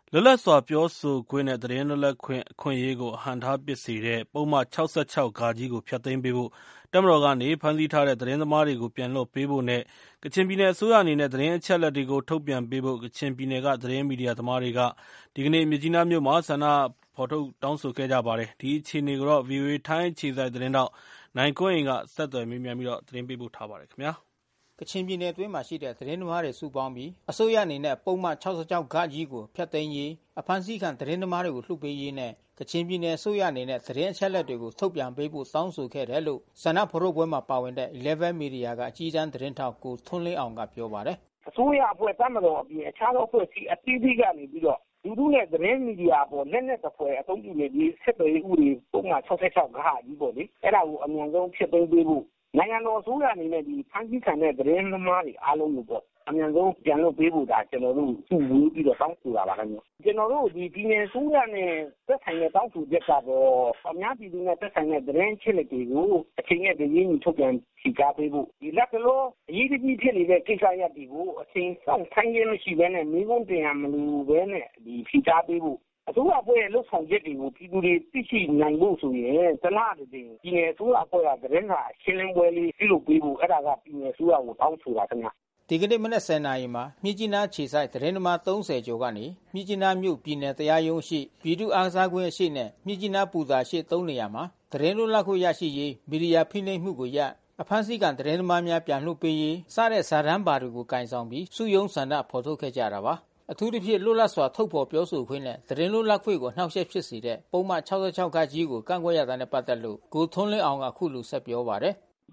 လွတ်လပ်စွာပြောဆိုခွင့်နဲ့သတင်းလွတ်လပ်ခွင့်အခွင့်အရေးကိုအဟန့်အတားဖြစ်စေတဲ့ပုဒ်မ ၆၆ ကိုဖျက်သိမ်းပေးဖို့တပ်မတော်ကနေဖမ်းဆီးထားတဲ့သတင်းသမားတွေကိုပြန်လွှတ်ပေးဖို့နဲ့ကချင်ပြည်နယ်အစိုးရအနေနဲ့သတင်းအချက်အလက်တွေကိုထုတ်ပြန်ပေးဖို့ကချင်ပြည်နယ်ကသတင်းမီဒီယာသမားတွေကဒီကနေ့မြစ်ကြီးနားမြို့မှာဆန္ဒဖော်ထုတ်တောင်းဆိုခဲ့ကြပါတယ်။ ဒီအခြေအနေကိုဗွီအိုအေထိုင်းအခြေစိုက်သတင်းထောက်နိုင်ကွန်းအိန်ကဆက်သွယ်မေးမြန်းသတင်းပေးပို့ထားပါတယ်။ကချင်ပြည်နယ်အတွင်းမှာရှိတဲ့သတင်းသမားတွေစုပေါင်းပြီးအစိုးရအနေနဲ့ပုဒ်မ ၆၆ ကိုဖျက်သိမ်းရေးအဖမ်းဆီးခံသတင်းသမားတွေကိုလွှတ်ပေးရေးနဲ့ကချင်ပြည်နယ်အစိုးရအနေနဲ့သတင်းအချက်အလက်တွေကိုထုတ်ပြန်ပေးဖို့တောင်းဆိုခဲ့တယ်လို့ဆန္ဒဖော်ထုတ်ပွဲမှာပါဝင်တဲ့11 Media ကအကြီးတန်းသတင်းထောက်ကိုထွန်းလင်းအောင်ကပြောပါတယ်။အစိုးရအဖွဲ့တပ်မတော်အပြင်အခြားသောအဖွဲ့အစည်းအသီးသီးကနေပြီးတော့လူထုနဲ့သတင်းမီဒီယာပေါ်လက်နက်သဖွယ်အသုံးပြုနေပြီးဆက်သွယ်ရေးဥပဒေပုံမှန်66ကြီးပေါ့လေအဲ့ဒါကိုအမြန်ဆုံးဖျက်သိမ်းပေးဖို့နိုင်ငံတော်အစိုးရအနေနဲ့ဒီဖမ်းဆီးခံတဲ့သတင်းသမားတွေအားလုံးကိုပေါ့အမြန်ဆုံးပြန်လွှတ်ပေးဖို့ဒါကျွန်တော်တို့စုဝေးပြီးတော့တောင်းဆိုတာပါခင်ဗျကျွန်တော်တို့ဒီပြည်နယ်အစိုးရနဲ့သက်ဆိုင်တဲ့တောင်းဆိုချက်ကတော့အများပြည်သူနဲ့သက်ဆိုင်တဲ့သတင်းချက်လက်တွေကိုအချိန်နဲ့တပြေးညီထုတ်ပြန်ဖြေကြားပေးဖို့ဒီလက်ကလောအရေးကြီးဖြစ်နေတဲ့ကိစ္စရပ်တွေကိုအချိန်ဆောင်ထိုင်းခြင်းမရှိဘဲနဲ့မိဘတင်ရမလို့ဘဲနဲ့ဒီဖြေကြားပေးဖို့အစိုးရအဖွဲ့ရဲ့လှုပ်ဆောင်ချက်တွေကိုပြည်သူတွေသိရှိနိုင်ဖို့ဆိုရင်တလားတည်းပြည်နယ်အစိုးရအဖွဲ့ကသတင်းစာရှင်းလင်းပွဲလေးပြုလုပ်ပေးဖို့အဲ့ဒါကပြည်နယ်အစိုးရကိုတောင်းဆိုတာခင်ဗျဒီကနေ့မနက်10:00 နာရီမှာမြစ်ကြီးနားခြေဆိုင်သတင်းသမား30ကျော်ကနေမြစ်ကြီးနားမြို့ပြည်နယ်တရားရုံးရှိပြည်သူ့အားစားခွင့်ရှိနဲ့မြစ်ကြီးနားပူတာရှိ3နေရာမှာသတင်းလွတ်လပ်ခွင့်ရရှိရေးမီဒီယာဖိနှိပ်မှုကိုရပ်အဖမ်းဆီးခံသတင်းသမားများပြန်လွှတ်ပေးရေးစတဲ့စာတမ်းပါတွေကိုကင်ဆောင်ပြီးစုယုံဆန္ဒဖော်ထုတ်ခဲ့ကြတာပါအထူးသဖြင့်လွတ်လပ်စွာထုတ်ဖော်ပြောဆိုခွင့်နဲ့သတင်းလွတ်လပ်ခွင့်ကိုနှောက်ယှက်ဖြစ်စေတဲ့ပုံမှန်66ကိုကန့်ကွက်ရတာနဲ့ပတ်သက်လို့ကိုထွန်းလင်းအောင်ကခုလိုဆက်ပြောပါတယ်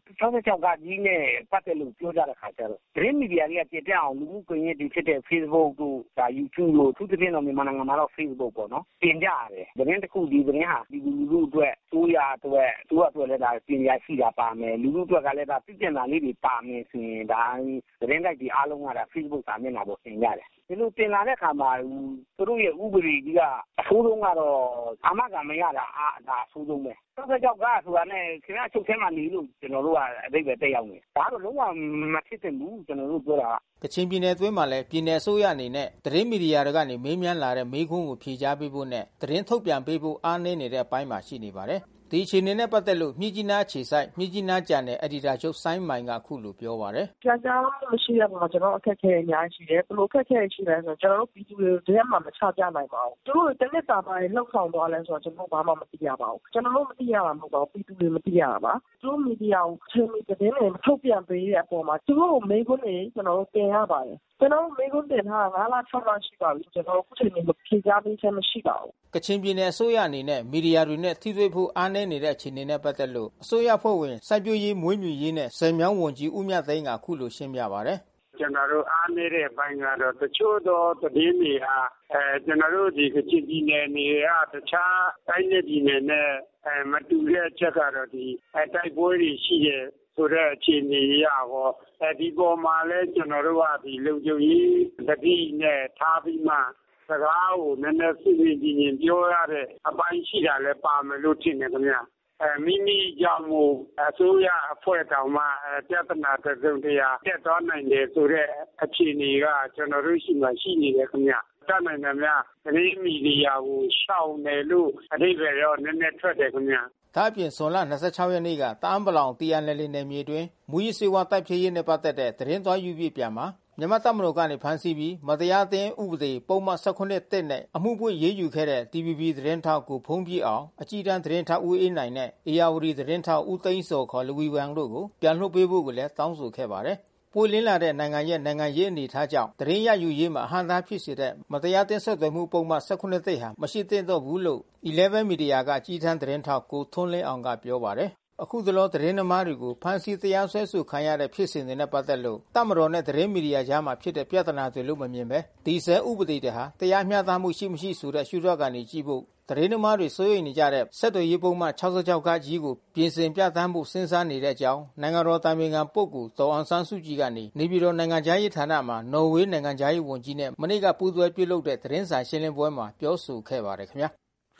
66ကကြီးနဲ့ပတ်သက်လို့ပြောကြတဲ့ခါကျတော့သတင်းမီဒီယာတွေကတည်ပြအောင်လူမှုကွန်ရက်တွေဖြစ်တဲ့ Facebook တို့ဒါ YouTube တို့သူတစ်ပြင်းတော့မြန်မာနိုင်ငံမှာတော့ Facebook ပေါ့နော်တင်ကြရတယ်သတင်းတစ်ခုဒီသတင်းဟာဒီလူလူအတွက်စိုးရအတွက်သူ့အတွက်လည်းဒါပြင်ရရှိတာပါမယ်လူလူအတွက်ကလည်းဒါသိကျင်တာလေးတွေပါမယ်ဆိုရင်ဒါသတင်းတိုက်တွေအားလုံးကဒါ Facebook စာမျက်နှာပေါ်တင်ကြတယ်ဒီလိုတင်လာတဲ့အခါမှာသူတို့ရဲ့ဥပဒေကြီးကအဆိုးဆုံးကတော့အာမခံမရတာဒါအဆိုးဆုံးပဲ66ကဆိုတာနဲ့ခင်ဗျားချုပ်ထဲမှာနေလို့ကျွန်တော်တို့ကအတိတ်ပဲတက်ရောက်နေဒါတော့လုံးဝမဖြစ်သင့်ဘူးကျွန်တော်တို့ပြောတာကချင်ပြည်နယ်အတွင်းမှာလည်းပြည်နယ်အစိုးရအနေနဲ့သတင်းမီဒီယာတွေကနေမေးမြန်းလာတဲ့မေးခွန်းကိုဖြေကြားပေးဖို့နဲ့သတင်းထုတ်ပြန်ပေးဖို့အားနည်းနေတဲ့အပိုင်းမှာရှိနေပါတယ်ဒီအခြေအနေနဲ့ပတ်သက်လို့မြစ်ကြီးနားခြေဆိုင်မြစ်ကြီးနားဂျာနယ်အက်ဒီတာချုပ်ဆိုင်းမိုင်ကခုလိုပြောပါတယ်။ကြာကြာမရှိရပါဘူးကျွန်တော်အခက်အခဲအများကြီးရှိတယ်ဘယ်လိုအခက်အခဲရှိလဲဆိုတော့ကျွန်တော်တို့ပြည်သူတွေတည်းမှမချပြနိုင်ပါဘူး။သူတို့တနစ်တာပိုင်းလှုပ်ဆောင်သွားလဲဆိုတော့ကျွန်တော်ဘာမှမသိရပါဘူး။ကျွန်တော်တို့မသိရမှာမဟုတ်ပါဘူးပြည်သူတွေမသိရတာပါ။သူတို့မီဒီယာကိုချင်းမီသတင်းတွေထုတ်ပြန်ပေးတဲ့အပေါ်မှာသူတို့မေးခွန်းတွေကျွန်တော်တို့တင်ရပါတယ်။ကျွန်တော်မေးခွန်းတင်ထားတာ9လ6လရှိပါပြီကျွန်တော်အခုချိန်မှာဖြေကြားပေးချက်မရှိပါဘူးကချင်ပြည်နယ်အစိုးရအနေနဲ့မီဒီယာတွေနဲ့ထိတွေ့ဖို့အားနည်းနေတဲ့အခြေအနေနဲ့ပတ်သက်လို့အစိုးရဖွဲ့ဝင်စိုက်ပျိုးရေးမွေးမြူရေးနဲ့ဆယ်မြောင်းဝန်ကြီးဦးမြတ်သိန်းကခုလိုရှင်းပြပါတယ်ကျွန်တော်တို့အားနည်းတဲ့ဘိုင်းကတော့တချို့သောသတင်းတွေဟာကျွန်တော်တို့ဒီကချင်ပြည်နယ်နေရာတခြားတိုင်းနယ်ပြည်နယ်နဲ့မတူတဲ့အချက်ကတော့ဒီတိုက်ပွဲတွေရှိတဲ့ဆိုတဲ့အခြေအနေရဟောဒီပေါ်မှာလဲကျွန်တော်တို့ကဒီလုံခြုံရေးတတိနဲ့ထားပြီးမှစကားကိုနည်းနည်းစစ်စစ်ကြည့်ပြောရတဲ့အပိုင်းရှိတာလဲပါမယ်လို့ထင်တယ်ခင်ဗျာမိမိကြောင့်မို့အစိုးရအဖွဲ့တောင်မှပြဿနာတစုံတရာတက်သွားနိုင်တယ်ဆိုတဲ့အခြေအနေကကျွန်တော်တို့ရှိမှရှိနေတယ်ခင်ဗျာတတ်နိုင်တယ်များသတင်းမီဒီယာကိုရှောင်တယ်လို့အဓိပ္ပာယ်ရောနည်းနည်းထွက်တယ်ခင်ဗျာဒါအပြင်ဇွန်လ26ရက်နေ့ကတအာင်းပလောင် TNL နယ်မြေတွင်မူရစ်စေဝါတိုက်ဖြည့်ရေးနဲ့ပတ်သက်တဲ့သတင်းသွားယူပြပြန်မှာမြန်မာတပ်မတော်ကနေဖမ်းဆီးပြီးမတရားသင်းဥပဒေပုံမှန်19နဲ့အမှုပွင့်ရေးယူခဲ့တဲ့ TVB သတင်းထောက်ကိုဖုံးပြအောင်အကြီးတန်းသတင်းထောက်ဦးအေးနိုင်နဲ့အေယာဝတီသတင်းထောက်ဦးသိန်းစောခေါ်လူဝီဝမ်တို့ကိုပြန်လွှတ်ပေးဖို့ကိုလည်းတောင်းဆိုခဲ့ပါတယ်ပွင့်လင်းလာတဲ့နိုင်ငံရေးအနေထားကြောင့်သတင်းရယူရေးမှာအဟန့်အတားဖြစ်စေတဲ့မတရားသင်းဆက်သွယ်မှုပုံမှန်19သိဟာမရှိသင့်တော့ဘူးလို့11 Media ကကြီးထမ်းသတင်းထောက်ကိုထွန်းလင်းအောင်ကပြောပါတယ်အခုသလောသတင်းသမားတွေကိုဖမ်းဆီးတရားစွဲဆိုခံရတဲ့ဖြစ်စဉ်တွေနဲ့ပတ်သက်လို့တပ်မတော်နဲ့သတင်းမီဒီယာကြားမှာဖြစ်တဲ့ပြဿနာတွေလို့မမြင်ပဲဒီဆဲဥပဒေတွေဟာတရားမျှတမှုရှိမရှိဆိုတဲ့ရှုထောင့်ကနေကြည့်ဖို့သတင်းသမားတွေစိုးရိမ်နေကြတဲ့ဆက်သွယ်ရေးပုံမှန်66ကကြီးကိုပြင်ဆင်ပြဋ္ဌာန်းမှုစဉ်းစားနေတဲ့အကြောင်းနိုင်ငံတော်တိုင်ပင်ခံပုဂ္ဂိုလ်ဒေါ်အောင်ဆန်းစုကြည်ကနေနေပြည်တော်နိုင်ငံခြားရေးဌာနမှာနော်ဝေးနိုင်ငံခြားရေးဝန်ကြီးနဲ့မနေ့ကပူးတွဲပြုလုပ်တဲ့သတင်းစာရှင်းလင်းပွဲမှာပြောဆိုခဲ့ပါတယ်ခင်ဗျာ